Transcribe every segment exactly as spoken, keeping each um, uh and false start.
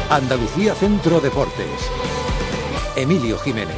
Andalucía Centro Deportes. Emilio Jiménez.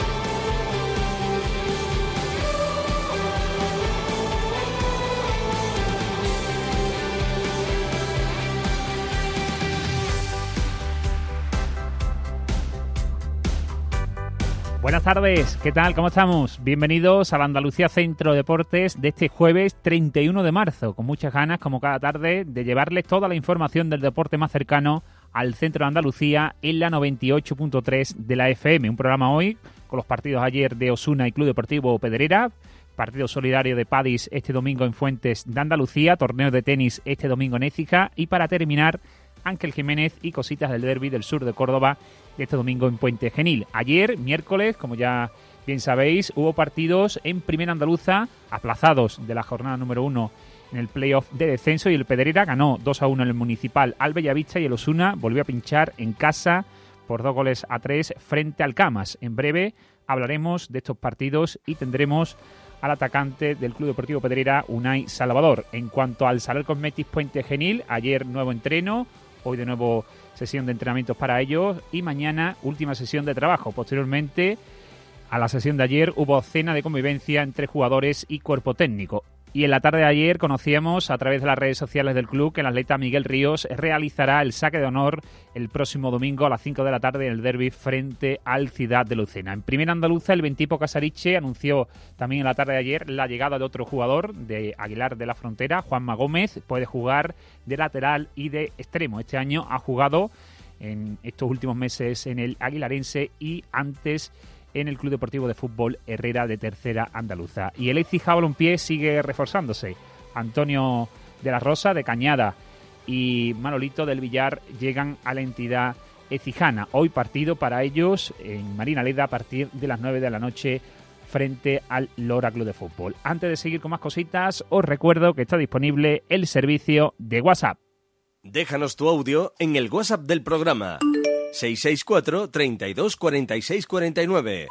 Buenas tardes, ¿qué tal? ¿Cómo estamos? Bienvenidos a la Andalucía Centro Deportes de este jueves treinta y uno de marzo, con muchas ganas, como cada tarde, de llevarles toda la información del deporte más cercano al centro de Andalucía en la noventa y ocho punto tres de la F M. Un programa hoy con los partidos ayer de Osuna y Club Deportivo Pedrera, partido solidario de Padis este domingo en Fuentes de Andalucía, torneo de tenis este domingo en Écija y para terminar, Ángel Jiménez y cositas del derbi del sur de Córdoba de este domingo en Puente Genil. Ayer, miércoles, como ya bien sabéis, hubo partidos en Primera Andaluza aplazados de la jornada número uno en el playoff de descenso y el Pedrera ganó dos a uno en el Municipal al Bellavista y el Osuna volvió a pinchar en casa por dos goles a tres frente al Camas. En breve hablaremos de estos partidos y tendremos al atacante del Club Deportivo Pedrera, Unai Salvador. En cuanto al Salar Cosmetis Puente Genil, ayer nuevo entreno, hoy de nuevo sesión de entrenamientos para ellos y mañana última sesión de trabajo. Posteriormente a la sesión de ayer hubo cena de convivencia entre jugadores y cuerpo técnico. Y en la tarde de ayer conocíamos a través de las redes sociales del club que el atleta Miguel Ríos realizará el saque de honor el próximo domingo a las cinco de la tarde en el derbi frente al Ciudad de Lucena. En Primera Andaluza, el Ventipo Casariche anunció también en la tarde de ayer la llegada de otro jugador de Aguilar de la Frontera, Juanma Gómez. Puede jugar de lateral y de extremo. Este año ha jugado en estos últimos meses en el Aguilarense y antes en el Club Deportivo de Fútbol Herrera de Tercera Andaluza. Y el Écija Balompié sigue reforzándose. Antonio de la Rosa de Cañada y Manolito del Villar llegan a la entidad ecijana. Hoy partido para ellos en Marinaleda a partir de las nueve de la noche frente al Lora Club de Fútbol. Antes de seguir con más cositas, os recuerdo que está disponible el servicio de WhatsApp. Déjanos tu audio en el WhatsApp del programa seis seis cuatro, treinta y dos, cuarenta y seis, cuarenta y nueve.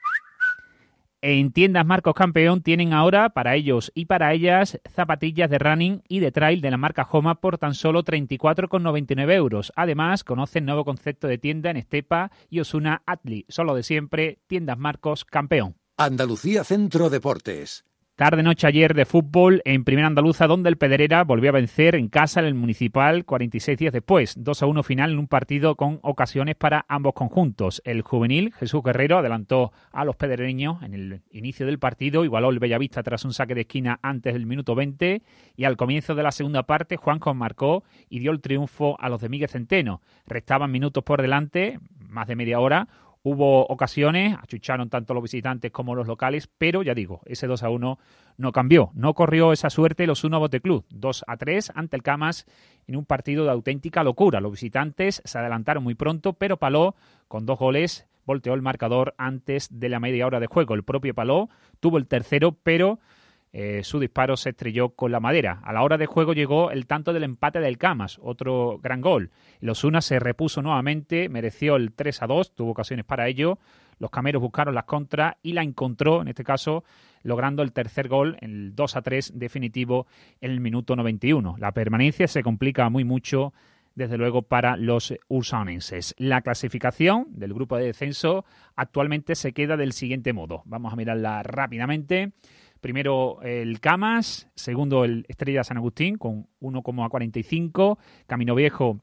En Tiendas Marcos Campeón tienen ahora para ellos y para ellas zapatillas de running y de trail de la marca Joma por tan solo treinta y cuatro con noventa y nueve euros. Además, conocen nuevo concepto de tienda en Estepa y Osuna Atli. Solo de siempre, Tiendas Marcos Campeón. Andalucía Centro Deportes. Tarde-noche ayer de fútbol en Primera Andaluza, donde el Pedrera volvió a vencer en casa en el Municipal cuarenta y seis días después. dos a uno final en un partido con ocasiones para ambos conjuntos. El juvenil Jesús Guerrero adelantó a los pedrereños en el inicio del partido, igualó el Bellavista tras un saque de esquina antes del minuto veinte y al comienzo de la segunda parte Juanjo marcó y dio el triunfo a los de Miguel Centeno. Restaban minutos por delante, más de media hora. Hubo ocasiones, achucharon tanto los visitantes como los locales, pero ya digo, ese dos a uno no cambió. No corrió esa suerte el Osuna Bote Club. dos a tres ante el Camas en un partido de auténtica locura. Los visitantes se adelantaron muy pronto, pero Paló, con dos goles, volteó el marcador antes de la media hora de juego. El propio Paló tuvo el tercero, pero Eh, su disparo se estrelló con la madera. A la hora de juego llegó el tanto del empate del Camas, otro gran gol. El Osuna se repuso nuevamente, mereció el tres a dos, tuvo ocasiones para ello. Los cameros buscaron las contras y la encontró, en este caso, logrando el tercer gol, el dos a tres definitivo en el minuto noventa y uno. La permanencia se complica muy mucho, desde luego, para los ursanenses. La clasificación del grupo de descenso actualmente se queda del siguiente modo. Vamos a mirarla rápidamente. Primero el Camas, segundo el Estrella San Agustín con uno coma cuarenta y cinco, Camino Viejo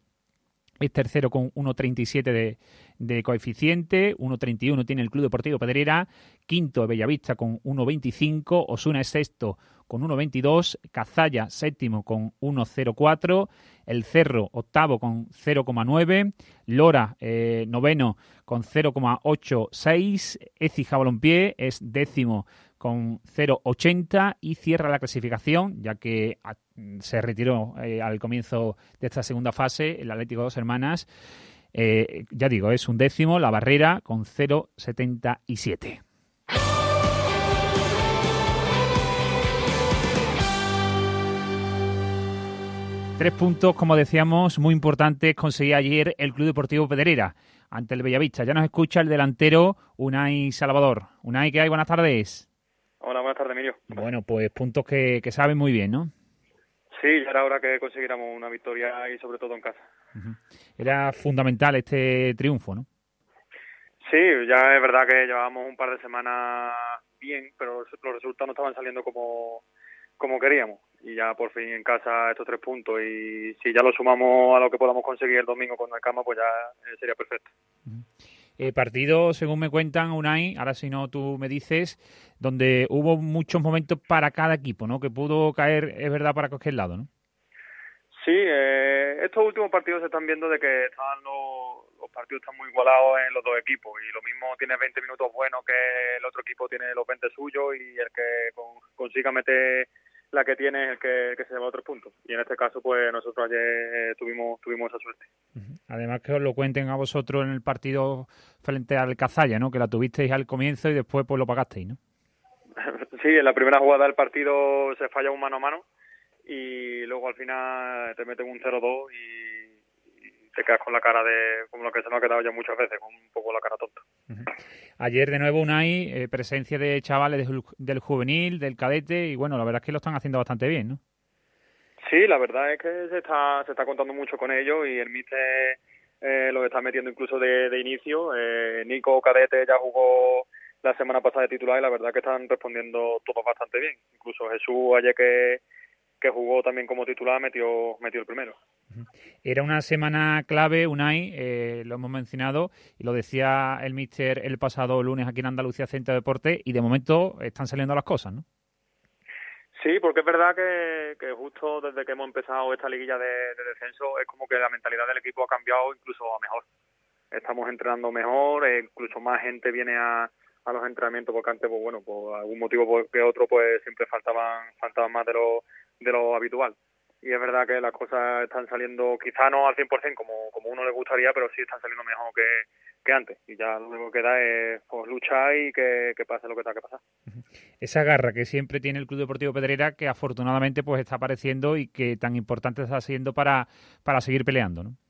es tercero con uno coma treinta y siete de, de coeficiente, uno coma treinta y uno tiene el Club Deportivo Pedrera, quinto Bellavista con uno coma veinticinco, Osuna es sexto con uno coma veintidós, Cazalla séptimo con uno coma cero cuatro, El Cerro octavo con cero coma nueve, Lora eh, noveno con cero coma ochenta y seis, Écija Balompié es décimo con cero coma ochenta y cierra la clasificación, ya que a, se retiró eh, al comienzo de esta segunda fase el Atlético Dos Hermanas. Eh, ya digo, es un décimo, La Barrera con cero coma setenta y siete. Tres puntos, como decíamos, muy importantes conseguía ayer el Club Deportivo Pedrera ante el Bellavista. Ya nos escucha el delantero Unai Salvador. Unai, ¿qué hay? Buenas tardes. Hola, buenas tardes, Emilio. Bueno, pues puntos que, que saben muy bien, ¿no? Sí, ya era hora que consiguiéramos una victoria y sobre todo en casa. Uh-huh. Era fundamental este triunfo, ¿no? Sí, ya es verdad que llevábamos un par de semanas bien, pero los resultados no estaban saliendo como, como queríamos. Y ya por fin en casa estos tres puntos, y si ya lo sumamos a lo que podamos conseguir el domingo con el Cama, pues ya sería perfecto. Uh-huh. Eh, partido, según me cuentan, Unai, ahora si no tú me dices, donde hubo muchos momentos para cada equipo, ¿no? Que pudo caer, es verdad, para cualquier lado, ¿no? Sí, eh, estos últimos partidos se están viendo de que están los, los partidos están muy igualados en los dos equipos, y lo mismo tiene veinte minutos buenos que el otro equipo tiene los veinte suyos, y el que con, consiga meter la que tiene es el que, el que se lleva otros puntos. Y en este caso, pues nosotros ayer eh, tuvimos tuvimos esa suerte. Además que os lo cuenten a vosotros en el partido frente al Cazalla, ¿no? Que la tuvisteis al comienzo y después pues lo pagasteis, ¿no? Sí, en la primera jugada del partido se falla un mano a mano, y luego al final te meten un cero dos y, y te quedas con la cara de, como lo que se nos ha quedado ya muchas veces, con un poco la cara tonta. Uh-huh. Ayer de nuevo Unai, eh, presencia de chavales del, del juvenil, del cadete, y bueno, la verdad es que lo están haciendo bastante bien, ¿no? Sí, la verdad es que se está se está contando mucho con ellos, y el míster eh, los está metiendo incluso de, de inicio. Eh, Nico Cadete ya jugó la semana pasada de titular, y la verdad que están respondiendo todos bastante bien. Incluso Jesús ayer que que jugó también como titular, metió metió el primero. Era una semana clave, Unai, eh, lo hemos mencionado, y lo decía el míster el pasado lunes aquí en Andalucía Centro de Deporte, y de momento están saliendo las cosas, ¿no? Sí, porque es verdad que, que justo desde que hemos empezado esta liguilla de, de descenso es como que la mentalidad del equipo ha cambiado incluso a mejor. Estamos entrenando mejor, eh, incluso más gente viene a, a los entrenamientos, porque antes, pues bueno, por algún motivo que otro, pues siempre faltaban faltaban más de lo de lo habitual. Y es verdad que las cosas están saliendo, quizá no al cien por ciento como, como uno le gustaría, pero sí están saliendo mejor que, que antes. Y ya lo único que queda es pues, luchar y que, que pase lo que tenga que pasar. Esa garra que siempre tiene el Club Deportivo Pedrera, que afortunadamente pues está apareciendo y que tan importante está siendo para, para seguir peleando, ¿no?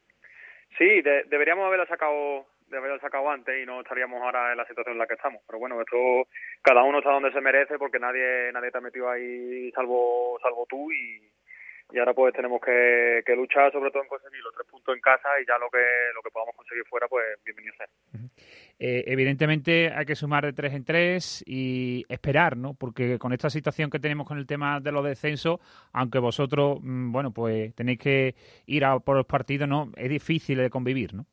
Sí, de, deberíamos haberla sacado de haberla sacado antes, y no estaríamos ahora en la situación en la que estamos. Pero bueno, esto cada uno está donde se merece, porque nadie nadie te ha metido ahí salvo salvo tú, y, y ahora pues tenemos que, que luchar sobre todo en conseguir los tres puntos en casa, y ya lo que lo que podamos conseguir fuera, pues bienvenido sea. Eh, evidentemente hay que sumar de tres en tres y esperar, ¿no? Porque con esta situación que tenemos con el tema de los descensos, aunque vosotros, mmm, bueno, pues tenéis que ir a por los partidos, ¿no? Es difícil de convivir, ¿no?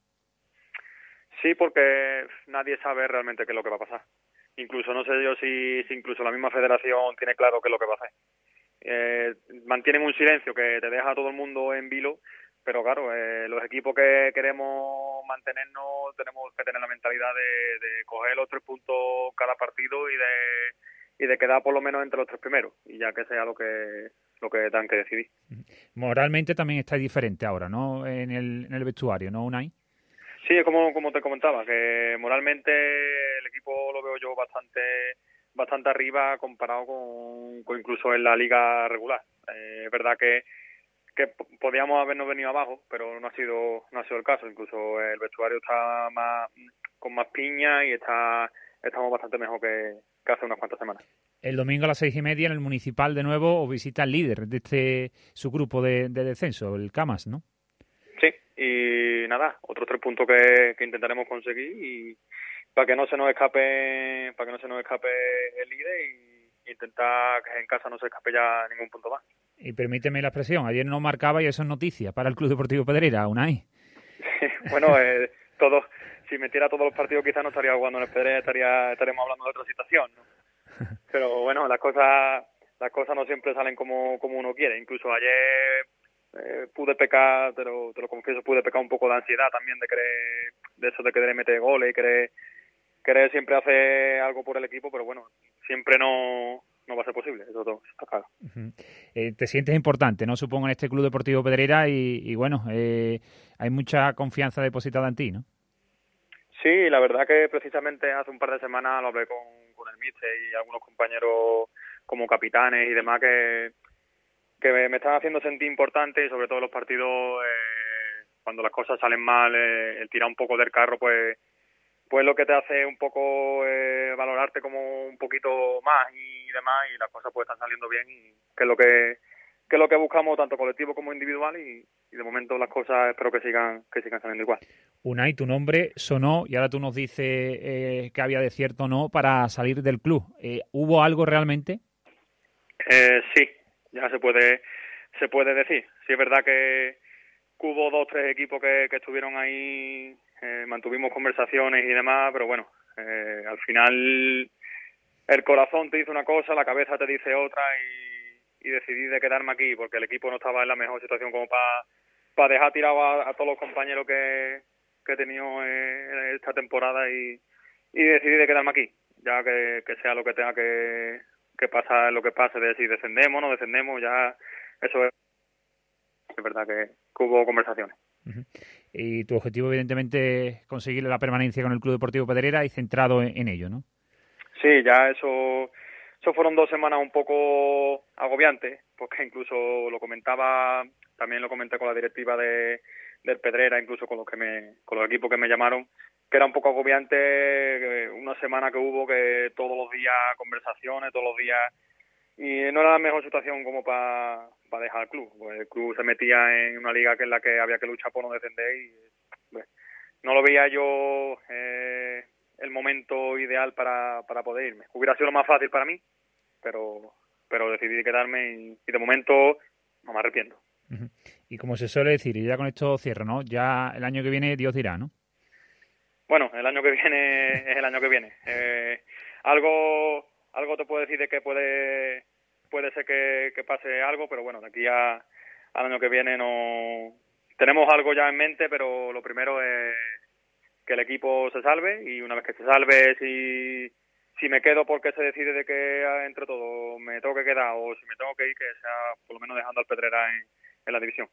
Sí, porque nadie sabe realmente qué es lo que va a pasar. Incluso no sé yo si, si incluso la misma federación tiene claro qué es lo que va a hacer. Eh, mantienen un silencio que te deja a todo el mundo en vilo, pero claro, eh, los equipos que queremos mantenernos tenemos que tener la mentalidad de, de coger los tres puntos cada partido, y de y de quedar por lo menos entre los tres primeros, y ya que sea lo que lo que tengan que decidir. Moralmente también está diferente ahora, ¿no? En el, en el vestuario, ¿no, Unai? Sí, es como, como te comentaba, que moralmente el equipo lo veo yo bastante bastante arriba comparado con, con incluso en la liga regular. Eh, es verdad que que podíamos habernos venido abajo, pero no ha sido no ha sido el caso. Incluso el vestuario está más con más piña, y está estamos bastante mejor que, que hace unas cuantas semanas. El domingo a las seis y media en el Municipal de nuevo os visita el líder de este su grupo de, de descenso, el Camas, ¿no? Sí, y nada, otros tres puntos que, que intentaremos conseguir, y para que no se nos escape para que no se nos escape el líder, y intentar que en casa no se escape ya ningún punto más. Y permíteme la expresión, ayer no marcaba y eso es noticia para el Club Deportivo Pedrera, Unai. Bueno, eh, todos, si metiera todos los partidos quizás no estaría jugando en el Pedrera, estaría estaríamos hablando de otra situación, ¿no? Pero bueno, las cosas las cosas no siempre salen como como uno quiere. Incluso ayer eh, pude pecar, te lo, te lo confieso, pude pecar un poco de ansiedad también, de querer, de eso de querer meter goles y querer, querer siempre hacer algo por el equipo, pero bueno, siempre no no va a ser posible, eso, todo, eso está claro. Uh-huh. Eh, te sientes importante, ¿no? Supongo, en este Club Deportivo Pedrera, y, y bueno, eh, hay mucha confianza depositada en ti, ¿no? Sí, la verdad que precisamente hace un par de semanas lo hablé con, con el míster y algunos compañeros como capitanes y demás que, que me, me están haciendo sentir importante, y sobre todo en los partidos, eh, cuando las cosas salen mal, eh, el tirar un poco del carro, pues pues lo que te hace un poco eh, valorarte como un poquito más y demás, y las cosas pues están saliendo bien, y que es lo que que es lo que buscamos tanto colectivo como individual, y, y de momento las cosas espero que sigan que sigan saliendo igual. Unai, tu nombre sonó y ahora tú nos dices eh, que había de cierto o no para salir del club. Eh, ¿Hubo algo realmente? Eh, sí, ya se puede se puede decir. Sí es verdad que hubo dos, tres equipos que, que estuvieron ahí, eh, mantuvimos conversaciones y demás, pero bueno, eh, al final el corazón te dice una cosa, la cabeza te dice otra y, y decidí de quedarme aquí porque el equipo no estaba en la mejor situación como para pa dejar tirado a, a todos los compañeros que, que he tenido eh, esta temporada y, y decidí de quedarme aquí, ya que, que sea lo que tenga que, que pasar, lo que pase, de si descendemos o no descendemos, ya eso es, es verdad que, que hubo conversaciones. Uh-huh. Y tu objetivo evidentemente es conseguir la permanencia con el Club Deportivo Pedrera y centrado en, en ello, ¿no? Sí, ya eso, eso fueron dos semanas un poco agobiantes, porque incluso lo comentaba, también lo comenté con la directiva de del Pedrera, incluso con los que me, con los equipos que me llamaron, que era un poco agobiante, una semana que hubo que todos los días conversaciones, todos los días, y no era la mejor situación como para pa dejar el club, pues el club se metía en una liga que en la que había que luchar por no descender y pues, no lo veía yo eh, el momento ideal para, para poder irme. Hubiera sido lo más fácil para mí, pero pero decidí quedarme y, y de momento no me arrepiento. Uh-huh. Y como se suele decir, y ya con esto cierro, ¿no? Ya el año que viene Dios dirá, ¿no? Bueno, el año que viene es el año que viene. Eh, algo algo te puedo decir de que puede puede ser que, que pase algo, pero bueno, de aquí a, al año que viene no tenemos algo ya en mente, pero lo primero es que el equipo se salve y una vez que se salve, si si me quedo porque se decide de que entre todos me tengo que quedar o si me tengo que ir, que sea por lo menos dejando al Pedrera en, en la división.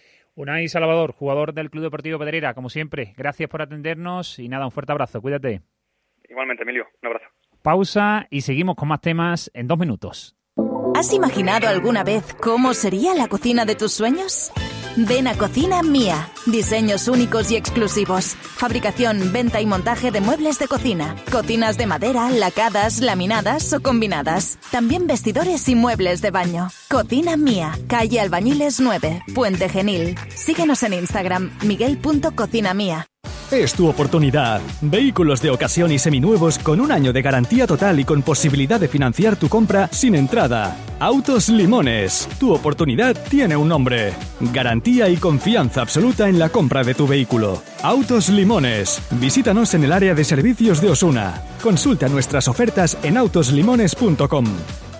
Unai Salvador, jugador del Club Deportivo Pedrera, como siempre, gracias por atendernos y nada, un fuerte abrazo, cuídate. Igualmente, Emilio, un abrazo. Pausa y seguimos con más temas en dos minutos. ¿Has imaginado alguna vez cómo sería la cocina de tus sueños? Ven a Cocina Mía. Diseños únicos y exclusivos. Fabricación, venta y montaje de muebles de cocina. Cocinas de madera, lacadas, laminadas o combinadas. También vestidores y muebles de baño. Cocina Mía. Calle Albañiles nueve, Puente Genil. Síguenos en Instagram, miguel punto cocina mía. Es tu oportunidad. Vehículos de ocasión y seminuevos con un año de garantía total y con posibilidad de financiar tu compra sin entrada. Autos Limones. Tu oportunidad tiene un nombre. Garantía y confianza absoluta en la compra de tu vehículo. Autos Limones. Visítanos en el área de servicios de Osuna. Consulta nuestras ofertas en autos limones punto com.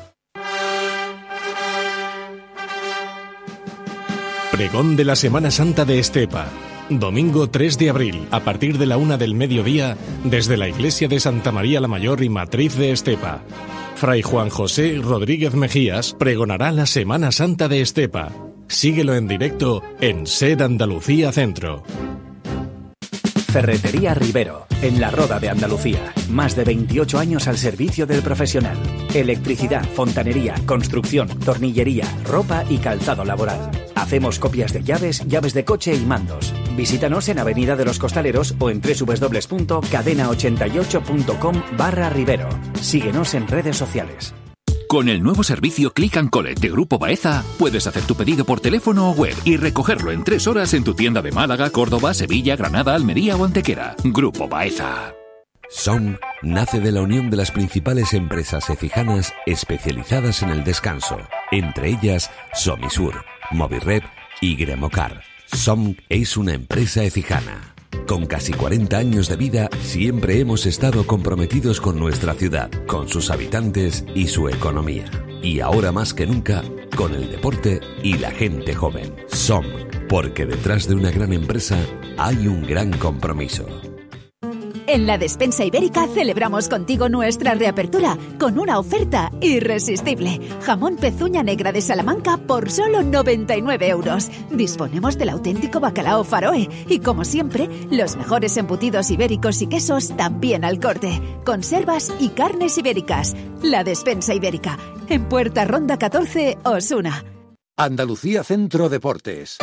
Pregón de la Semana Santa de Estepa. Domingo tres de abril, a partir de la una del mediodía, desde la iglesia de Santa María la Mayor y Matriz de Estepa. Fray Juan José Rodríguez Mejías pregonará la Semana Santa de Estepa. Síguelo en directo en S E D Andalucía Centro. Ferretería Rivero, en la Roda de Andalucía. Más de veintiocho años al servicio del profesional. Electricidad, fontanería, construcción, tornillería, ropa y calzado laboral. Hacemos copias de llaves, llaves de coche y mandos. Visítanos en Avenida de los Costaleros o en doble u doble u doble u punto cadena ochenta y ocho punto com barra Rivero. Síguenos en redes sociales. Con el nuevo servicio Click and Collect de Grupo Baeza, puedes hacer tu pedido por teléfono o web y recogerlo en tres horas en tu tienda de Málaga, Córdoba, Sevilla, Granada, Almería o Antequera. Grupo Baeza. S O M nace de la unión de las principales empresas efijanas especializadas en el descanso, entre ellas Somisur, Movirep y Gremocar. S O M es una empresa ecijana. Con casi cuarenta años de vida, siempre hemos estado comprometidos con nuestra ciudad, con sus habitantes y su economía. Y ahora más que nunca, con el deporte y la gente joven. S O M, porque detrás de una gran empresa hay un gran compromiso. En la Despensa Ibérica celebramos contigo nuestra reapertura con una oferta irresistible. Jamón pezuña negra de Salamanca por solo noventa y nueve euros. Disponemos del auténtico bacalao Faroe y, como siempre, los mejores embutidos ibéricos y quesos también al corte. Conservas y carnes ibéricas. La Despensa Ibérica. En Puerta Ronda catorce, Osuna. Andalucía Centro Deportes.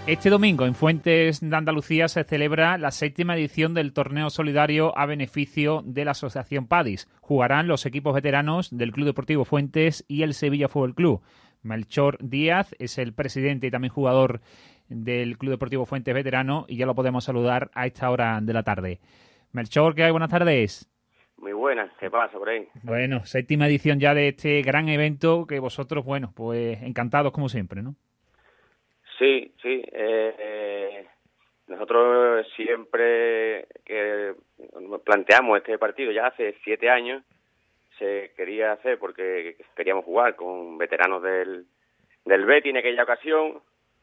Este domingo en Fuentes de Andalucía se celebra la séptima edición del torneo solidario a beneficio de la Asociación Padis. Jugarán los equipos veteranos del Club Deportivo Fuentes y el Sevilla Fútbol Club. Melchor Díaz es el presidente y también jugador del Club Deportivo Fuentes veterano y ya lo podemos saludar a esta hora de la tarde. Melchor, ¿qué hay? Buenas tardes. Muy buenas, ¿qué pasa por ahí? Bueno, séptima edición ya de este gran evento que vosotros, bueno, pues encantados como siempre, ¿no? Sí, sí. Eh, eh, nosotros siempre que planteamos este partido, ya hace siete años, se quería hacer porque queríamos jugar con veteranos del, del Betis en aquella ocasión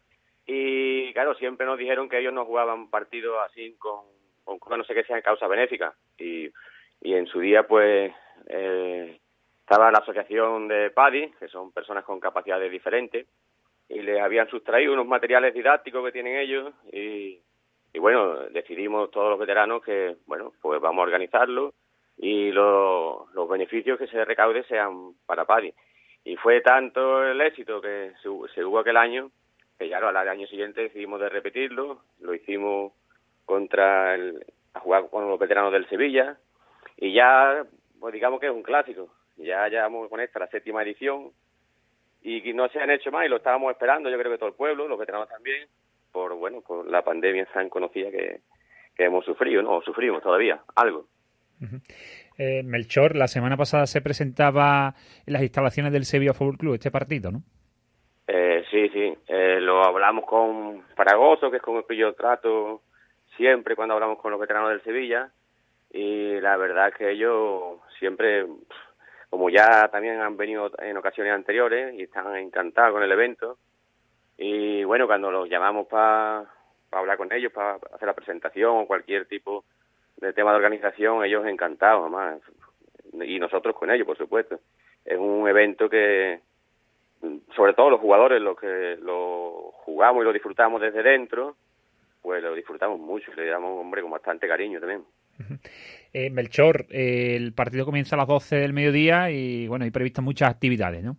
y, claro, siempre nos dijeron que ellos no jugaban partidos así con, con no sé qué sean causa benéfica y, y en su día, pues, eh, estaba la asociación de Padis, que son personas con capacidades diferentes, y les habían sustraído unos materiales didácticos que tienen ellos y, y bueno, decidimos todos los veteranos que, bueno, pues vamos a organizarlo y lo, los beneficios que se recaude sean para Padis. Y fue tanto el éxito que se, se hubo aquel año que ya al año siguiente decidimos de repetirlo, lo hicimos contra el, a jugar con los veteranos del Sevilla y ya, pues digamos que es un clásico, ya llevamos con esta la séptima edición. Y no se han hecho más y lo estábamos esperando, yo creo que todo el pueblo, los veteranos también, por bueno por la pandemia tan conocida que, que hemos sufrido, ¿no? O sufrimos todavía, algo. Uh-huh. Eh, Melchor, la semana pasada se presentaba en las instalaciones del Sevilla Fútbol Club este partido, ¿no? Eh, sí, sí, eh, lo hablamos con Fragoso, que es con el que yo trato siempre cuando hablamos con los veteranos del Sevilla, y la verdad es que ellos siempre... como ya también han venido en ocasiones anteriores y están encantados con el evento. Y bueno, cuando los llamamos para pa hablar con ellos, para hacer la presentación o cualquier tipo de tema de organización, ellos encantados, además. Y nosotros con ellos, por supuesto. Es un evento que, sobre todo los jugadores, los que lo jugamos y lo disfrutamos desde dentro, pues lo disfrutamos mucho y le damos, hombre, con bastante cariño también. Uh-huh. Eh, Melchor, eh, el partido comienza a las doce del mediodía y bueno, hay previstas muchas actividades, ¿no?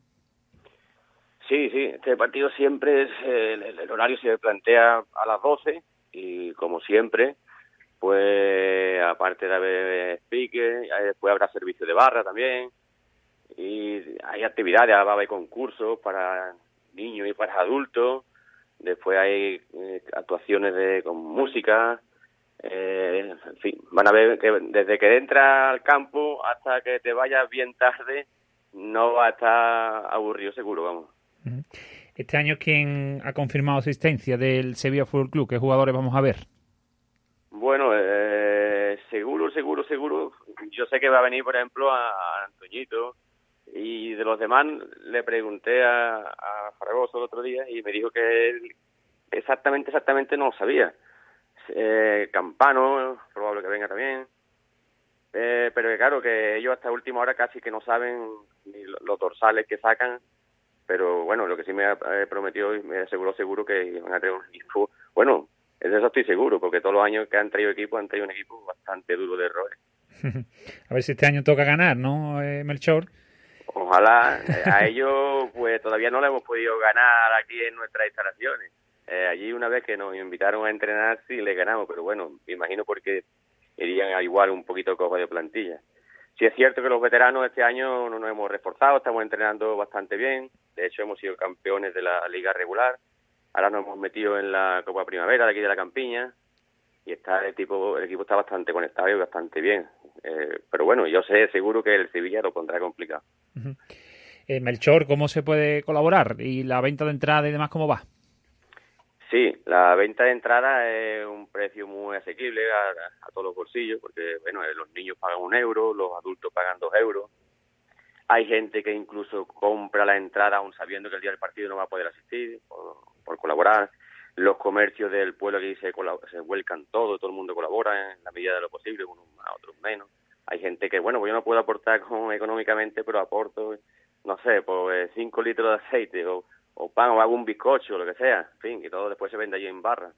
Sí, sí, este partido siempre es, el, el horario se plantea a las doce y como siempre, pues aparte de haber speaker, después habrá servicio de barra también y hay actividades, va a haber concursos para niños y para adultos, después hay eh, actuaciones de con música. Eh, en fin, van a ver que desde que entras al campo hasta que te vayas bien tarde no va a estar aburrido seguro, vamos. Este año, ¿quién ha confirmado asistencia del Sevilla Fútbol Club? ¿Qué jugadores vamos a ver? Bueno, eh, seguro, seguro, seguro. Yo sé que va a venir, por ejemplo, a, a Antoñito y de los demás le pregunté a, a Fragoso el otro día y me dijo que él exactamente, exactamente no lo sabía. Eh, Campano, probable que venga también, eh, pero que claro que ellos hasta última hora casi que no saben ni los dorsales que sacan, pero bueno, lo que sí me ha eh, prometido y me aseguró seguro que van a tener un equipo, bueno, de eso estoy seguro, porque todos los años que han traído equipos han traído un equipo bastante duro de errores. A ver si este año toca ganar, ¿no, eh, Melchor? Ojalá, eh, a ellos pues todavía no le hemos podido ganar aquí en nuestras instalaciones. Eh, allí una vez que nos invitaron a entrenar sí le ganamos, pero bueno, me imagino porque irían a igual un poquito cojo de plantilla. Sí es cierto que los veteranos este año no nos hemos reforzado, estamos entrenando bastante bien, de hecho hemos sido campeones de la liga regular, ahora nos hemos metido en la Copa Primavera de aquí de la Campiña y está el, tipo, el equipo está bastante conectado y bastante bien, eh, pero bueno, yo sé seguro que el Sevilla lo pondrá complicado. Uh-huh. eh, Melchor, ¿cómo se puede colaborar? ¿Y la venta de entrada y demás cómo va? Sí, la venta de entrada es un precio muy asequible a, a todos los bolsillos, porque bueno, los niños pagan un euro, los adultos pagan dos euros. Hay gente que incluso compra la entrada aún sabiendo que el día del partido no va a poder asistir por, por colaborar. Los comercios del pueblo aquí se, se vuelcan todo, todo el mundo colabora en la medida de lo posible, unos más, otros menos. Hay gente que, bueno, pues yo no puedo aportar con, económicamente, pero aporto, no sé, pues cinco litros de aceite o o pan o hago un bizcocho o lo que sea, en fin, y todo después se vende allí en barra.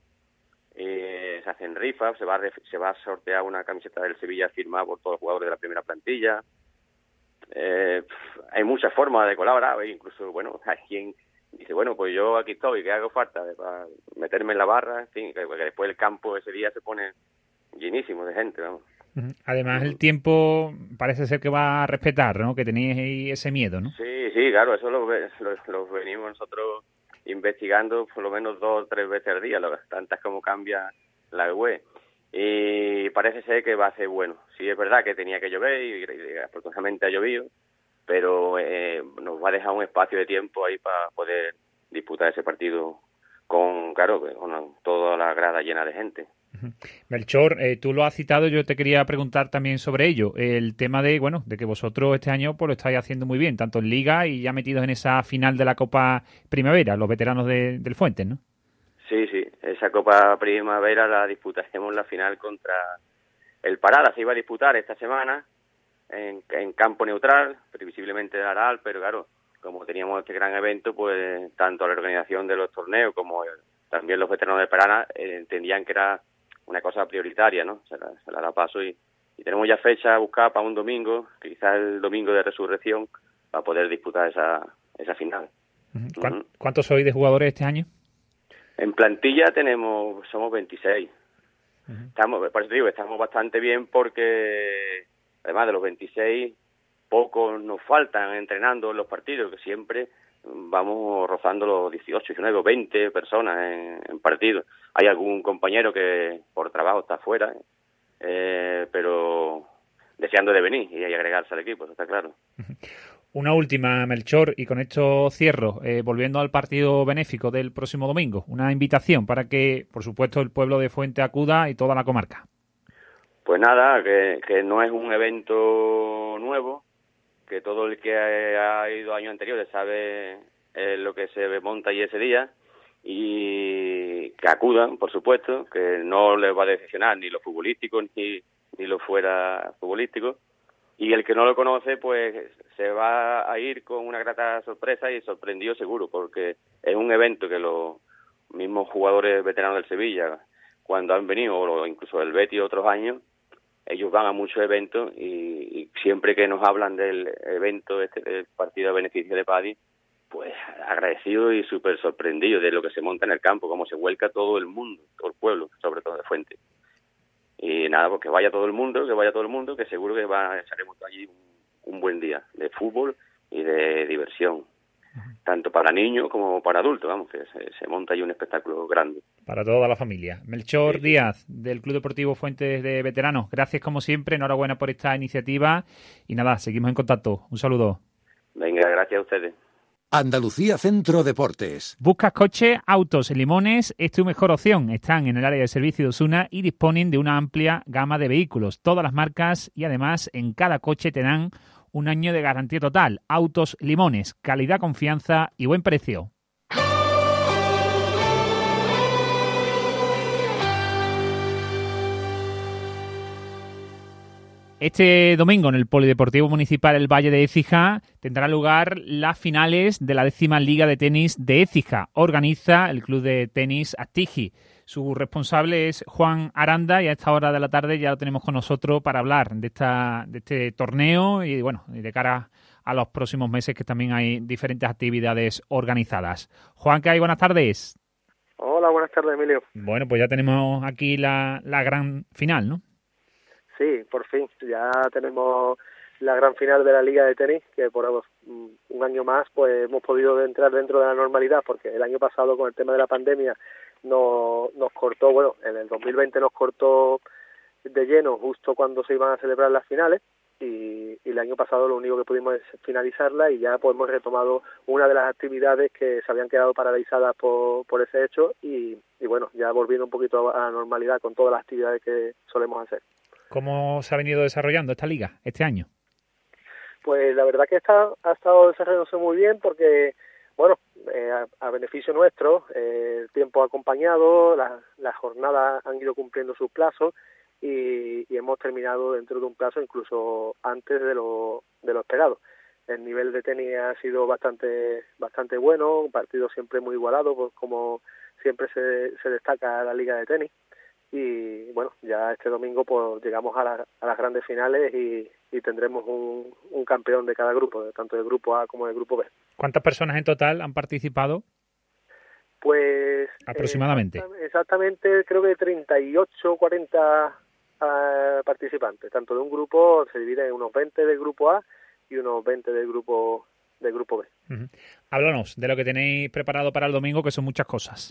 Eh, se hacen rifas, se va, a ref, se va a sortear una camiseta del Sevilla firmada por todos los jugadores de la primera plantilla. Eh, hay muchas formas de colaborar, incluso, bueno, hay quien dice, bueno, pues yo aquí estoy, ¿qué hago falta? Para meterme en la barra, en fin, que, que después el campo ese día se pone llenísimo de gente, vamos. Además, el tiempo parece ser que va a respetar, ¿no? Que tenéis ahí ese miedo, ¿no? Sí, sí, claro, eso lo, lo, lo venimos nosotros investigando por lo menos dos o tres veces al día, lo, tantas como cambia la web. Y parece ser que va a ser bueno. Sí, es verdad que tenía que llover y, y afortunadamente ha llovido, pero eh, nos va a dejar un espacio de tiempo ahí para poder disputar ese partido con, claro, con toda la grada llena de gente. Melchor, eh, tú lo has citado, yo te quería preguntar también sobre ello, el tema de, bueno, de que vosotros este año pues lo estáis haciendo muy bien, tanto en Liga y ya metidos en esa final de la Copa Primavera, los veteranos de, del Fuentes, ¿no? Sí, sí, esa Copa Primavera la disputaremos la final contra el Parada, se iba a disputar esta semana en, en campo neutral, previsiblemente de Aral, pero claro, como teníamos este gran evento, pues tanto la organización de los torneos como el, también los veteranos de Parada eh, entendían que era una cosa prioritaria, ¿no? Se la, se la da paso y, y tenemos ya fecha buscada para un domingo, quizás el domingo de Resurrección, para poder disputar esa esa final. ¿Cuántos uh-huh. sois de jugadores este año? En plantilla tenemos, somos veintiséis. Uh-huh. Estamos, por eso te digo, estamos bastante bien porque, además de los veintiséis, pocos nos faltan entrenando en los partidos, que siempre vamos rozando los dieciocho, diecinueve o veinte personas en, en partidos. Hay algún compañero que por trabajo está fuera, eh, pero deseando de venir y agregarse al equipo, eso está claro. Una última, Melchor, y con esto cierro, eh, volviendo al partido benéfico del próximo domingo, una invitación para que, por supuesto, el pueblo de Fuente acuda y toda la comarca. Pues nada, que, que no es un evento nuevo, que todo el que ha ido años anteriores sabe eh, lo que se monta allí ese día, y que acudan, por supuesto, que no les va a decepcionar ni lo futbolístico ni, ni lo fuera futbolístico, y el que no lo conoce pues se va a ir con una grata sorpresa y sorprendido seguro, porque es un evento que los mismos jugadores veteranos del Sevilla, cuando han venido, o incluso el Betis otros años, ellos van a muchos eventos y, y siempre que nos hablan del evento, este del partido de beneficio de Paddy, pues agradecido y súper sorprendido de lo que se monta en el campo, cómo se vuelca todo el mundo, todo el pueblo, sobre todo de Fuente. Y nada, pues que vaya todo el mundo, que vaya todo el mundo, que seguro que va, echaremos allí un, un buen día de fútbol y de diversión, tanto para niños como para adultos, vamos, que se, se monta allí un espectáculo grande. Para toda la familia. Melchor sí, Díaz, del Club Deportivo Fuentes de Veteranos, gracias como siempre, enhorabuena por esta iniciativa y nada, seguimos en contacto. Un saludo. Venga, gracias a ustedes. Andalucía Centro Deportes. ¿Buscas coche? Autos Limones es tu mejor opción. Están en el área de servicio de Osuna y disponen de una amplia gama de vehículos, todas las marcas, y además en cada coche te dan un año de garantía total. Autos Limones, calidad, confianza y buen precio. Este domingo en el Polideportivo Municipal El Valle de Écija tendrá lugar las finales de la décima Liga de Tenis de Écija. Organiza el Club de Tenis Astigi. Su responsable es Juan Aranda y a esta hora de la tarde ya lo tenemos con nosotros para hablar de esta de este torneo y bueno, y de cara a los próximos meses que también hay diferentes actividades organizadas. Juan, ¿qué hay? Buenas tardes. Hola, buenas tardes, Emilio. Bueno, pues ya tenemos aquí la, la gran final, ¿no? Sí, por fin, ya tenemos la gran final de la Liga de Tenis, que por un año más pues hemos podido entrar dentro de la normalidad, porque el año pasado con el tema de la pandemia nos, nos cortó, bueno, en el dos mil veinte nos cortó de lleno justo cuando se iban a celebrar las finales, y, y el año pasado lo único que pudimos es finalizarla y ya pues hemos retomado una de las actividades que se habían quedado paralizadas por, por ese hecho y, y bueno, ya volviendo un poquito a la normalidad con todas las actividades que solemos hacer. ¿Cómo se ha venido desarrollando esta liga este año? Pues la verdad que está, ha estado desarrollándose muy bien porque, bueno, eh, a, a beneficio nuestro, eh, el tiempo ha acompañado, las la jornadas han ido cumpliendo sus plazos y, y hemos terminado dentro de un plazo incluso antes de lo, de lo esperado. El nivel de tenis ha sido bastante bastante bueno, un partido siempre muy igualado, pues como siempre se, se destaca la liga de tenis. Y bueno, ya este domingo pues llegamos a, la, a las grandes finales y, y tendremos un, un campeón de cada grupo, tanto del grupo A como del grupo B. ¿Cuántas personas en total han participado? Pues aproximadamente. Eh, exactamente, creo que treinta y ocho, cuarenta uh, participantes, tanto de un grupo, se divide en unos veinte del grupo A y unos veinte del grupo del grupo B. Uh-huh. Háblanos de lo que tenéis preparado para el domingo, que son muchas cosas.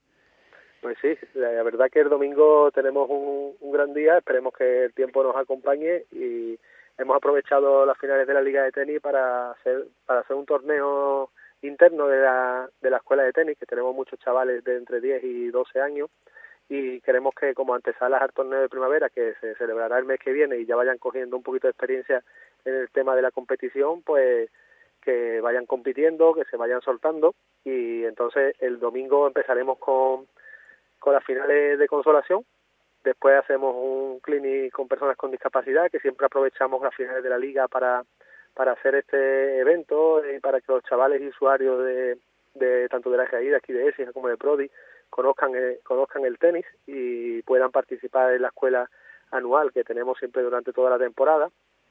Pues sí, la verdad que el domingo tenemos un, un gran día, esperemos que el tiempo nos acompañe y hemos aprovechado las finales de la Liga de Tenis para hacer para hacer un torneo interno de la de la escuela de tenis, que tenemos muchos chavales de entre diez y doce años, y queremos que como antesalas al torneo de primavera, que se celebrará el mes que viene, y ya vayan cogiendo un poquito de experiencia en el tema de la competición, pues que vayan compitiendo, que se vayan soltando, y entonces el domingo empezaremos con con las finales de consolación. Después hacemos un clinic con personas con discapacidad, que siempre aprovechamos las finales de la liga para para hacer este evento y para que los chavales y usuarios de, de tanto de la G I, de aquí de Écija como de Prodi, conozcan el, conozcan el tenis y puedan participar en la escuela anual que tenemos siempre durante toda la temporada.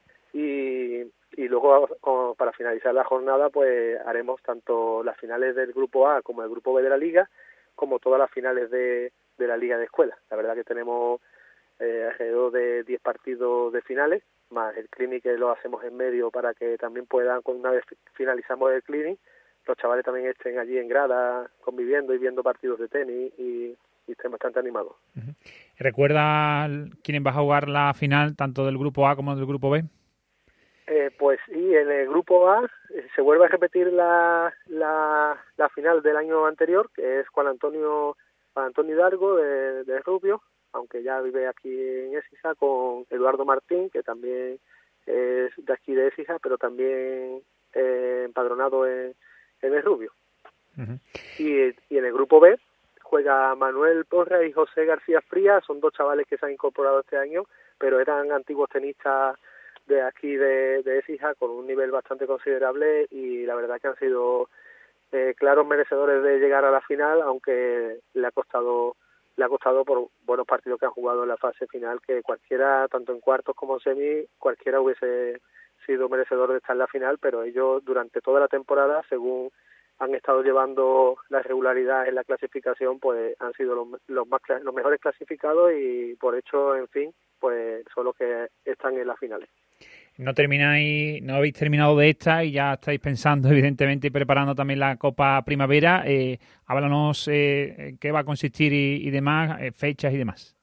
Y, y luego, como para finalizar la jornada, pues haremos tanto las finales del grupo A como el grupo B de la liga, como todas las finales de, de la liga de escuela. La verdad que tenemos eh, alrededor de diez partidos de finales, más el clinic que lo hacemos en medio para que también puedan, una vez finalizamos el clinic, los chavales también estén allí en grada conviviendo y viendo partidos de tenis y, y estén bastante animados. Uh-huh. ¿Recuerda quiénes va a jugar la final tanto del grupo A como del grupo B? Eh, pues sí, en el grupo A eh, se vuelve a repetir la, la, la final del año anterior, que es Juan Antonio Juan Antonio Hidalgo de, de Rubio, aunque ya vive aquí en Écija, con Eduardo Martín, que también es de aquí de Écija, pero también eh, empadronado en, en el Rubio. Uh-huh. Y, y en el grupo B juega Manuel Porra y José García Frías, son dos chavales que se han incorporado este año, pero eran antiguos tenistas de aquí de, de Écija, con un nivel bastante considerable, y la verdad que han sido eh, claros merecedores de llegar a la final, aunque le ha costado le ha costado por buenos partidos que han jugado en la fase final, que cualquiera, tanto en cuartos como en semi, cualquiera hubiese sido merecedor de estar en la final, pero ellos durante toda la temporada, según han estado llevando la regularidad en la clasificación, pues han sido los, los más los mejores clasificados, y por hecho, en fin, pues son los que están en las finales. No termináis, no habéis terminado de esta y ya estáis pensando, evidentemente, y preparando también la Copa Primavera. Eh, háblanos eh, qué va a consistir y, y demás, eh, fechas y demás.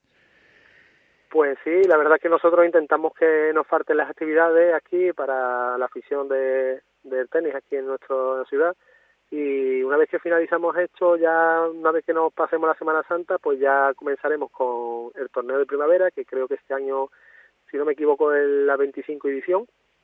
Pues sí, la verdad que nosotros intentamos que nos falten las actividades aquí para la afición de, del tenis aquí en nuestra ciudad, y una vez que finalizamos esto, ya una vez que nos pasemos la Semana Santa, pues ya comenzaremos con el torneo de primavera, que creo que este año, si no me equivoco, es la veinticinco edición,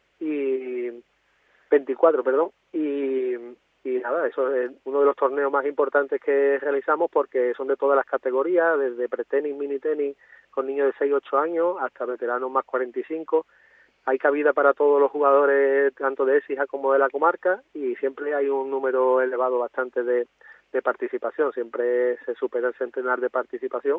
y veinticuatro, perdón, y, y nada, eso es uno de los torneos más importantes que realizamos, porque son de todas las categorías, desde pretenis, mini tenis, con niños de seis a ocho años, hasta veteranos más cuarenta y cinco. Hay cabida para todos los jugadores, tanto de Écija como de la comarca, y siempre hay un número elevado bastante de, de participación, siempre se supera el centenar de participación,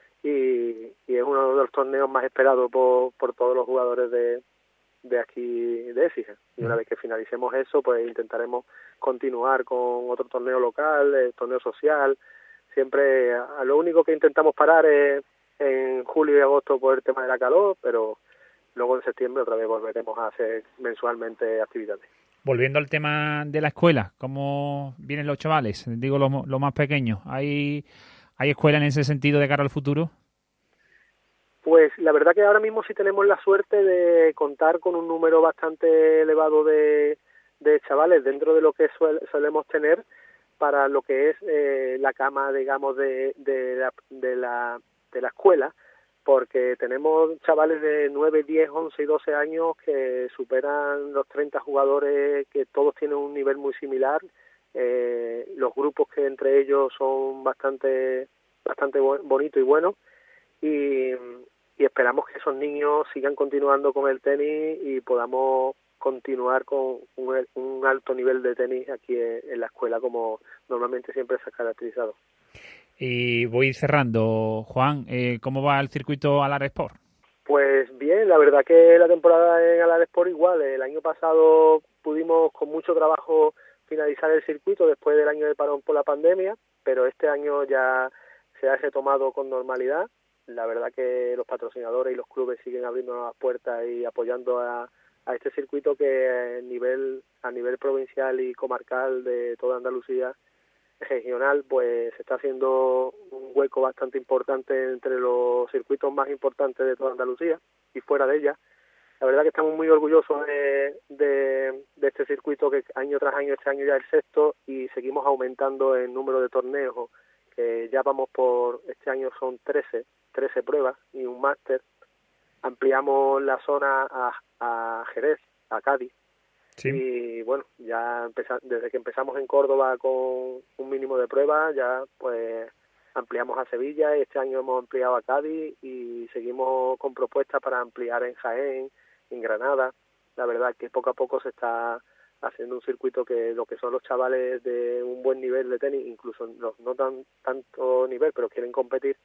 y, y es uno de los torneos más esperados por, por todos los jugadores de, de aquí de Écija. Y una vez que finalicemos eso, pues intentaremos continuar con otro torneo local, el torneo social. Siempre, a lo único que intentamos parar es en julio y agosto por el tema de la calor, pero luego en septiembre otra vez volveremos a hacer mensualmente actividades. Volviendo al tema de la escuela, ¿cómo vienen los chavales? Digo, los, los más pequeños. ¿Hay, ¿Hay escuela en ese sentido de cara al futuro? Pues la verdad que ahora mismo sí tenemos la suerte de contar con un número bastante elevado de, de chavales dentro de lo que suel, solemos tener para lo que es eh, la cama, digamos, de, de, la, de, la, de la escuela, porque tenemos chavales de nueve, diez, once y doce años que superan los treinta jugadores, que todos tienen un nivel muy similar. Eh, los grupos que entre ellos son bastante bastante bonitos y buenos, y, y esperamos que esos niños sigan continuando con el tenis y podamos continuar con un, un alto nivel de tenis aquí en, en la escuela, como normalmente siempre se ha caracterizado. Y voy cerrando, Juan, eh, ¿cómo va el circuito Alar Sport? Pues bien, la verdad que la temporada en Alar Sport igual. El año pasado pudimos con mucho trabajo finalizar el circuito después del año de parón por la pandemia, pero este año ya se ha retomado con normalidad. La verdad que los patrocinadores y los clubes siguen abriendo las puertas y apoyando a, a este circuito que a nivel, a nivel provincial y comarcal de toda Andalucía, regional, pues se está haciendo un hueco bastante importante entre los circuitos más importantes de toda Andalucía y fuera de ella. La verdad que estamos muy orgullosos de, de, de este circuito que año tras año, este año ya es el sexto, y seguimos aumentando el número de torneos, que ya vamos por, este año son trece, trece pruebas y un máster. Ampliamos la zona a, a Jerez, a Cádiz. Sí. Y bueno, ya empeza, desde que empezamos en Córdoba con un mínimo de pruebas, ya pues ampliamos a Sevilla, y este año hemos ampliado a Cádiz y seguimos con propuestas para ampliar en Jaén, en Granada. La verdad que poco a poco se está haciendo un circuito que lo que son los chavales de un buen nivel de tenis, incluso los no tan tanto nivel, pero quieren competir,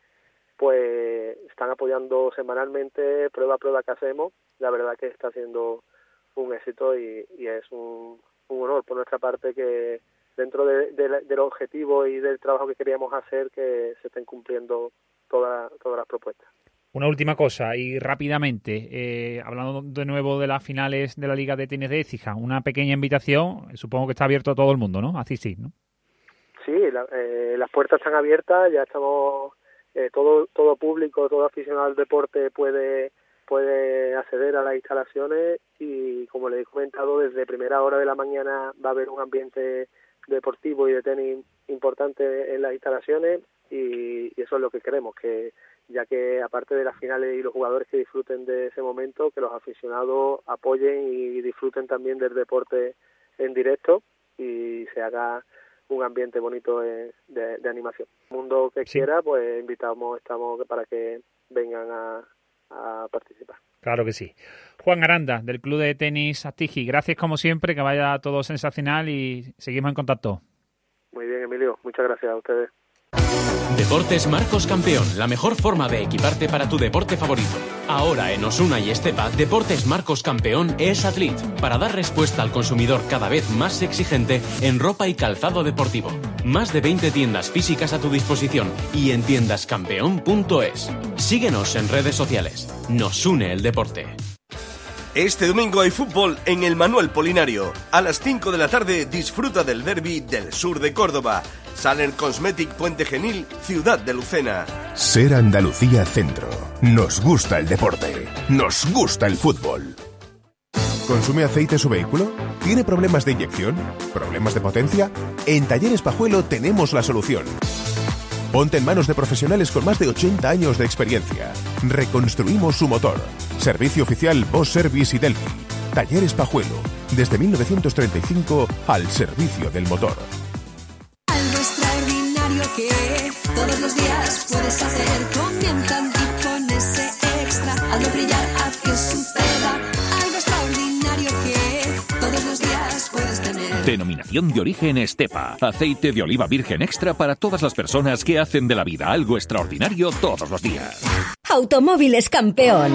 pues están apoyando semanalmente, prueba a prueba que hacemos. La verdad que está haciendo un éxito y, y es un, un honor por nuestra parte que dentro de, de, del objetivo y del trabajo que queríamos hacer, que se estén cumpliendo toda, todas las propuestas. Una última cosa, y rápidamente, eh, hablando de nuevo de las finales de la Liga de Tenis de Écija, una pequeña invitación, supongo que está abierto a todo el mundo, ¿no? Así sí, ¿no? Sí, la, eh, las puertas están abiertas, ya estamos, eh, todo todo público, todo aficionado al deporte puede puede acceder a las instalaciones, y como les he comentado, desde primera hora de la mañana va a haber un ambiente deportivo y de tenis importante en las instalaciones, y, y eso es lo que queremos, que ya que aparte de las finales y los jugadores que disfruten de ese momento, que los aficionados apoyen y disfruten también del deporte en directo y se haga un ambiente bonito de, de, de animación. El mundo que sí quiera, pues invitamos, estamos para que vengan a, a participar. Claro que sí. Juan Aranda, del Club de Tenis Astigi, gracias como siempre, que vaya todo sensacional y seguimos en contacto. Muy bien, Emilio, muchas gracias a ustedes. Deportes Marcos Campeón, la mejor forma de equiparte para tu deporte favorito. Ahora en Osuna y Estepa, Deportes Marcos Campeón es Atlit, para dar respuesta al consumidor cada vez más exigente en ropa y calzado deportivo. Más de veinte tiendas físicas a tu disposición y en tiendas campeón punto es. Síguenos en redes sociales. Nos une el deporte. Este domingo hay fútbol en el Manuel Polinario. A las cinco de la tarde disfruta del derbi del sur de Córdoba. Salen Cosmetic Puente Genil, Ciudad de Lucena. Ser Andalucía Centro. Nos gusta el deporte. Nos gusta el fútbol. ¿Consume aceite su vehículo? ¿Tiene problemas de inyección? ¿Problemas de potencia? En Talleres Pajuelo tenemos la solución. Ponte en manos de profesionales con más de ochenta años de experiencia. Reconstruimos su motor. Servicio oficial Bosch Service y Delphi. Talleres Pajuelo. Desde mil novecientos treinta y cinco al servicio del motor. Algo extraordinario que todos los días puedes hacer. Comienza y con ese extra. Hazlo brillar, haz que suceda. Algo extraordinario que todos los días puedes tener. Denominación de origen Estepa. Aceite de oliva virgen extra para todas las personas que hacen de la vida algo extraordinario todos los días. Automóviles Campeón.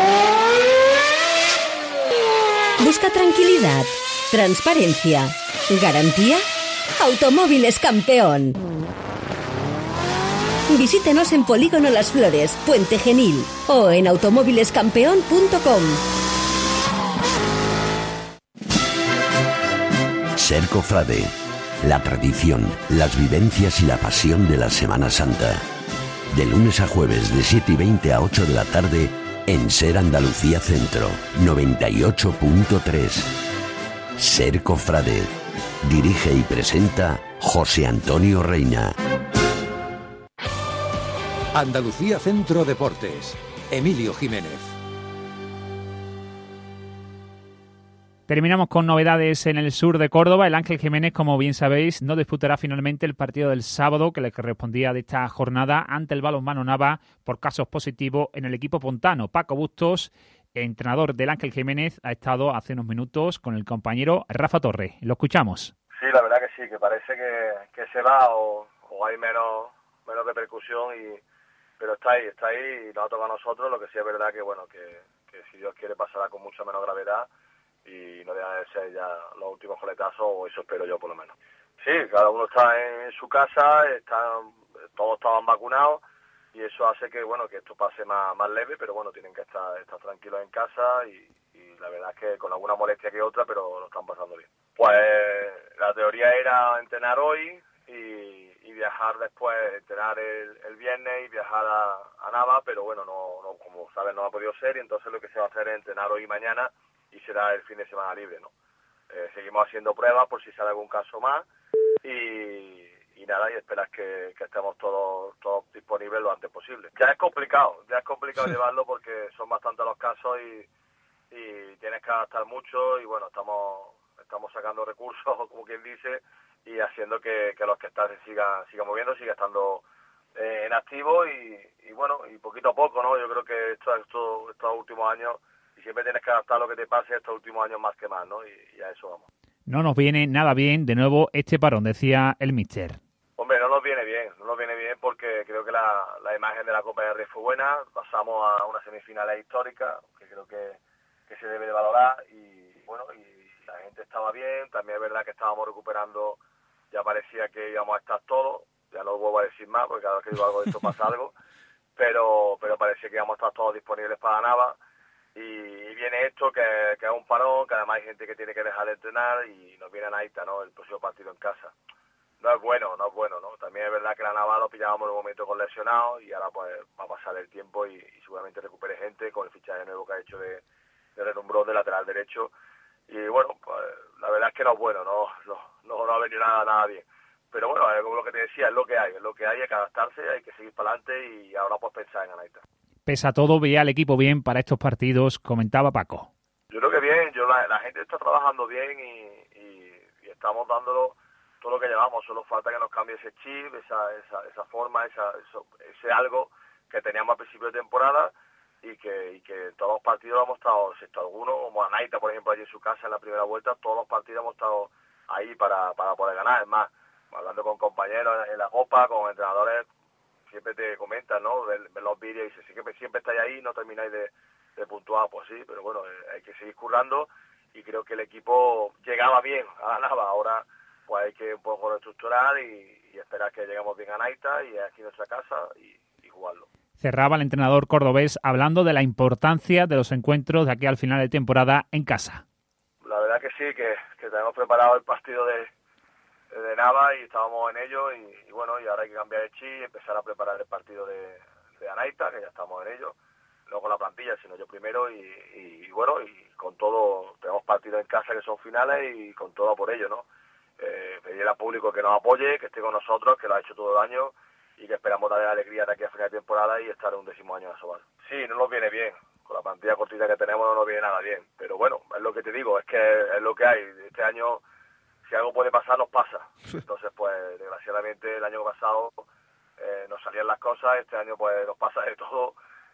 Busca tranquilidad, transparencia, garantía. Automóviles Campeón. Visítenos en Polígono Las Flores, Puente Genil, o en automóviles campeón punto com. Ser cofrade, la tradición, las vivencias y la pasión de la Semana Santa. De lunes a jueves de siete y veinte a ocho de la tarde en Ser Andalucía Centro, noventa y ocho punto tres. Ser cofrade. Dirige y presenta José Antonio Reina. Andalucía Centro Deportes. Emilio Jiménez. Terminamos con novedades en el sur de Córdoba. El Ángel Jiménez, como bien sabéis, no disputará finalmente el partido del sábado que le correspondía de esta jornada ante el Balonmano Nava por casos positivos en el equipo pontano. Paco Bustos, entrenador del Ángel Jiménez, ha estado hace unos minutos con el compañero Rafa Torres. Lo escuchamos. Sí, la verdad que sí, que parece que, que se va o, o hay menos, menos repercusión y, pero está ahí, está ahí y nos ha tocado a nosotros. Lo que sí es verdad que, bueno, que, que si Dios quiere pasará con mucha menos gravedad y no deja de ser ya los últimos coletazos, o eso espero yo por lo menos. Sí, cada uno está en su casa, están, todos estaban vacunados y eso hace que, bueno, que esto pase más, más leve, pero bueno, tienen que estar, estar tranquilos en casa y, y la verdad es que con alguna molestia que otra, pero lo están pasando bien. Pues la teoría era entrenar hoy y, y viajar después, entrenar el, el viernes y viajar a, a Nava, pero bueno, no, no, como sabes, no ha podido ser, y entonces lo que se va a hacer es entrenar hoy y mañana y será el fin de semana libre, ¿no? Eh, seguimos haciendo pruebas por si sale algún caso más y, y nada, y esperar que, que estemos todos, todos disponibles lo antes posible. Ya es complicado, ya es complicado sí. llevarlo porque son bastantes los casos y, y tienes que adaptar mucho y bueno, estamos estamos sacando recursos, como quien dice, y haciendo que, que los que están se sigan, sigan moviendo, siga estando eh, en activo y, y bueno, y poquito a poco, ¿no? Yo creo que esto, esto, estos últimos años, y siempre tienes que adaptar lo que te pase estos últimos años más que más, ¿no? Y, y a eso vamos. No nos viene nada bien, de nuevo, este parón, decía el míster. Hombre, no nos viene bien, no nos viene bien porque creo que la, la imagen de la Copa del Rey fue buena, pasamos a una semifinal histórica, que creo que, que se debe de valorar, y bueno, y la gente estaba bien, también es verdad que estábamos recuperando, ya parecía que íbamos a estar todos, ya no lo vuelvo a decir más, porque cada vez que digo algo de esto pasa algo, pero, pero parecía que íbamos a estar todos disponibles para Nava. Y viene esto, que, que es un parón, que además hay gente que tiene que dejar de entrenar y nos viene a Naita, ¿no? El próximo partido en casa. No es bueno, no es bueno, ¿no? También es verdad que la Nava lo pillábamos en un momento con lesionados y ahora pues va a pasar el tiempo y, y seguramente recupere gente con el fichaje nuevo que ha hecho de, de Renumbrón de lateral derecho. Y bueno, pues la verdad es que no es bueno, no, no, no, no ha venido nada, nada bien. Pero bueno, como lo que te decía, es lo que hay, es lo que hay, hay que adaptarse, hay que seguir para adelante y ahora pues pensar en Naita. Pese a todo, veía al equipo bien para estos partidos, comentaba Paco. Yo creo que bien, yo la, la gente está trabajando bien y, y, y estamos dándolo todo lo que llevamos, solo falta que nos cambie ese chip, esa esa, esa forma, esa, eso, ese algo que teníamos al principio de temporada y que, y que todos los partidos hemos estado, excepto algunos, como a Naita, por ejemplo, allí en su casa en la primera vuelta, todos los partidos hemos estado ahí para, para poder ganar. Es más, hablando con compañeros en la Copa, con entrenadores, siempre te comentan, ¿no? Ver, ver los vídeos y dices, sí que siempre estáis ahí y no termináis de, de puntuar, pues sí, pero bueno, eh, hay que seguir currando y creo que el equipo llegaba bien a la Nava, ahora pues hay que un poco reestructurar y, y esperar que lleguemos bien a Naita y aquí en nuestra casa y, y jugarlo. Cerraba el entrenador cordobés hablando de la importancia de los encuentros de aquí al final de temporada en casa. La verdad que sí, que, que tenemos preparado el partido de de Nava y estábamos en ello y, y bueno, y ahora hay que cambiar el chip y empezar a preparar el partido de, de Anaita, que ya estamos en ello, no con la plantilla, sino yo primero y, y, y bueno, y con todo, tenemos partidos en casa que son finales y con todo por ello, ¿no? Eh, pedir al público que nos apoye, que esté con nosotros, que lo ha hecho todo el año y que esperamos darle alegría de aquí a final de temporada y estar un décimo año en Asobal. Sí, no nos viene bien, con la plantilla cortita que tenemos no nos viene nada bien, pero bueno, es lo que te digo, es que es lo que hay, este año si algo puede pasar, nos pasa. Entonces, pues, desgraciadamente, el año pasado eh, nos salían las cosas, este año, pues, nos pasa de todo,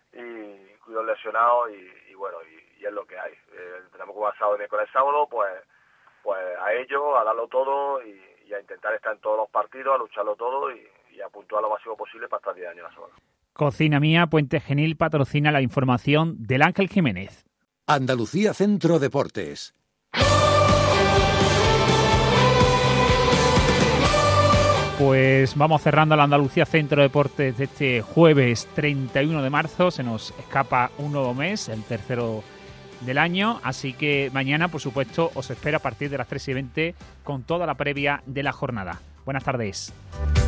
y cuido lesionados, y, y bueno, y, y es lo que hay. Eh, tenemos que jugar sábado y miércoles sábado, pues, pues a ello, a darlo todo, y, y a intentar estar en todos los partidos, a lucharlo todo, y, y a puntuar lo máximo posible para estar diez años en la semana. Cocina Mía, Puente Genil patrocina la información del Ángel Jiménez. Andalucía Centro Deportes. Pues vamos cerrando la Andalucía Centro Deportes de este jueves treinta y uno de marzo. Se nos escapa un nuevo mes, el tercero del año. Así que mañana, por supuesto, os espero a partir de las tres y veinte con toda la previa de la jornada. Buenas tardes.